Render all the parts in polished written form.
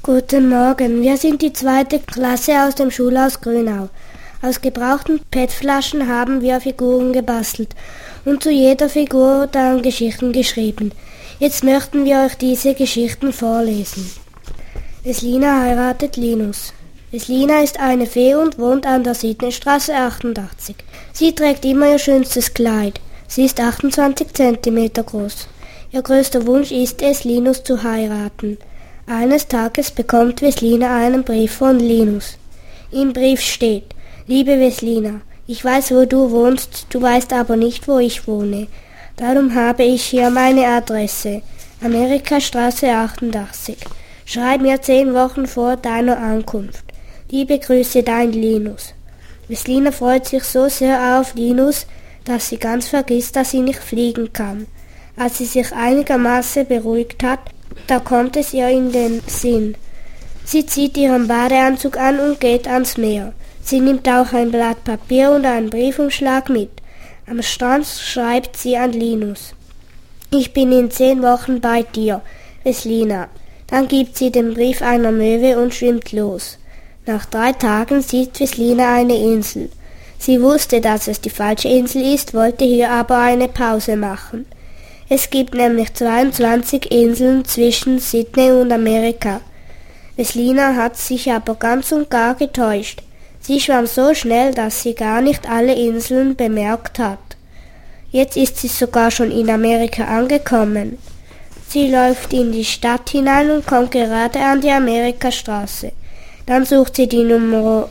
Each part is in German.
Guten Morgen, wir sind die 2. Klasse aus dem Schulhaus Grünau. Aus gebrauchten PET-Flaschen haben wir Figuren gebastelt und zu jeder Figur dann Geschichten geschrieben. Jetzt möchten wir euch diese Geschichten vorlesen. Veslina heiratet Linus. Veslina ist eine Fee und wohnt an der Sydneystraße 88. Sie trägt immer ihr schönstes Kleid. Sie ist 28 cm groß. Ihr größter Wunsch ist es, Linus zu heiraten. Eines Tages bekommt Veslina einen Brief von Linus. Im Brief steht: Liebe Veslina, ich weiß, wo du wohnst, du weißt aber nicht, wo ich wohne. Darum habe ich hier meine Adresse. Amerikastraße 88. Schreib mir 10 Wochen vor deiner Ankunft. Liebe Grüße, dein Linus. Veslina freut sich so sehr auf Linus, dass sie ganz vergisst, dass sie nicht fliegen kann. Als sie sich einigermaßen beruhigt hat, da kommt es ihr in den Sinn. Sie zieht ihren Badeanzug an und geht ans Meer. Sie nimmt auch ein Blatt Papier und einen Briefumschlag mit. Am Strand schreibt sie an Linus: Ich bin in 10 Wochen bei dir, Veslina. Dann gibt sie den Brief einer Möwe und schwimmt los. Nach 3 Tagen sieht Veslina eine Insel. Sie wusste, dass es die falsche Insel ist, wollte hier aber eine Pause machen. Es gibt nämlich 22 Inseln zwischen Sydney und Amerika. Veslina hat sich aber ganz und gar getäuscht. Sie schwamm so schnell, dass sie gar nicht alle Inseln bemerkt hat. Jetzt ist sie sogar schon in Amerika angekommen. Sie läuft in die Stadt hinein und kommt gerade an die Amerikastraße. Dann sucht sie die Nummer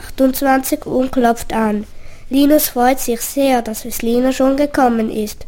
28 und klopft an. Linus freut sich sehr, dass Veslina schon gekommen ist.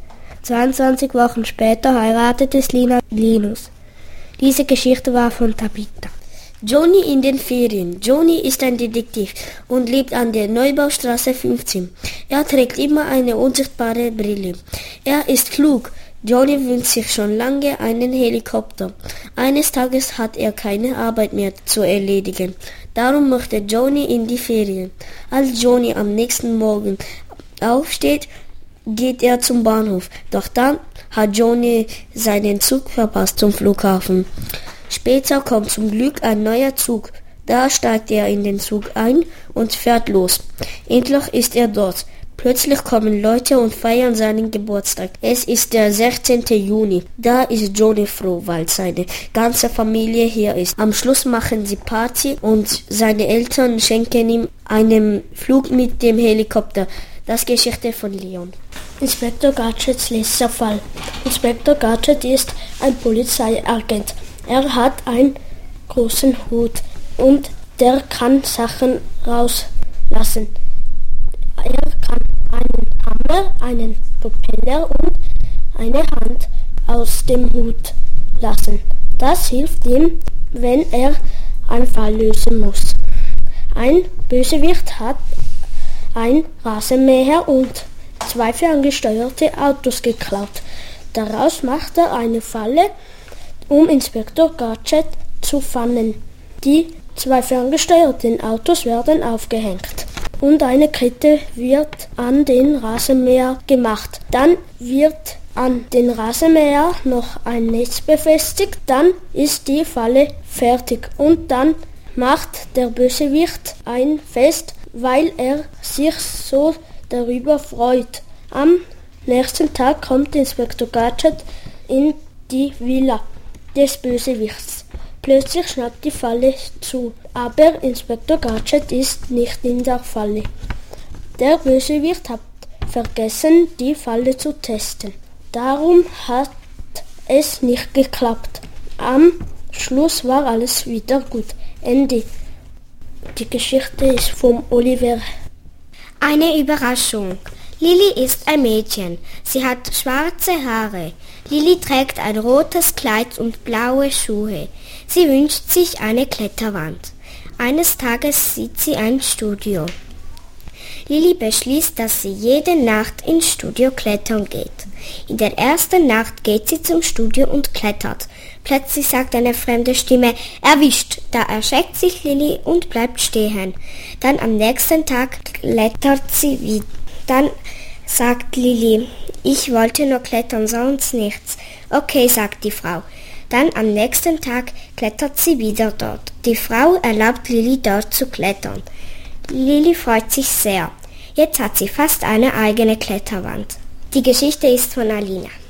22 Wochen später heiratet Veslina Linus. Diese Geschichte war von Tabitha. Johnny in den Ferien. Johnny ist ein Detektiv und lebt an der Neubaustraße 15. Er trägt immer eine unsichtbare Brille. Er ist klug. Johnny wünscht sich schon lange einen Helikopter. Eines Tages hat er keine Arbeit mehr zu erledigen. Darum möchte Johnny in die Ferien. Als Johnny am nächsten Morgen aufsteht, geht er zum Bahnhof. Doch dann hat Johnny seinen Zug verpasst zum Flughafen. Später kommt zum Glück ein neuer Zug. Da steigt er in den Zug ein und fährt los. Endlich ist er dort. Plötzlich kommen Leute und feiern seinen Geburtstag. Es ist der 16. Juni. Da ist Johnny froh, weil seine ganze Familie hier ist. Am Schluss machen sie Party und seine Eltern schenken ihm einen Flug mit dem Helikopter. Das Geschichte von Leon. Inspektor Gadgets letzter Fall. Inspektor Gadget ist ein Polizeiagent. Er hat einen großen Hut und der kann Sachen rauslassen. Er kann einen Hammer, einen Propeller und eine Hand aus dem Hut lassen. Das hilft ihm, wenn er einen Fall lösen muss. Ein Bösewicht hat ein Rasenmäher und 2 ferngesteuerte Autos geklaut. Daraus macht er eine Falle, um Inspektor Gadget zu fangen. Die 2 ferngesteuerten Autos werden aufgehängt und eine Kette wird an den Rasenmäher gemacht. Dann wird an den Rasenmäher noch ein Netz befestigt, dann ist die Falle fertig und dann macht der Bösewicht ein Fest, weil er sich so darüber freut. Am nächsten Tag kommt Inspektor Gadget in die Villa des Bösewichts. Plötzlich schnappt die Falle zu, aber Inspektor Gadget ist nicht in der Falle. Der Bösewicht hat vergessen, die Falle zu testen. Darum hat es nicht geklappt. Am Schluss war alles wieder gut. Ende. Die Geschichte ist vom Oliver. Eine Überraschung. Lilly ist ein Mädchen. Sie hat schwarze Haare. Lilly trägt ein rotes Kleid und blaue Schuhe. Sie wünscht sich eine Kletterwand. Eines Tages sieht sie ein Studio. Lilly beschließt, dass sie jede Nacht ins Studio klettern geht. In der ersten Nacht geht sie zum Studio und klettert. Plötzlich sagt eine fremde Stimme: Erwischt! Da erschreckt sich Lilly und bleibt stehen. Dann am nächsten Tag klettert sie wieder. Dann sagt Lilly: Ich wollte nur klettern, sonst nichts. Okay, sagt die Frau. Dann am nächsten Tag klettert sie wieder dort. Die Frau erlaubt Lili dort zu klettern. Lili freut sich sehr. Jetzt hat sie fast eine eigene Kletterwand. Die Geschichte ist von Alina.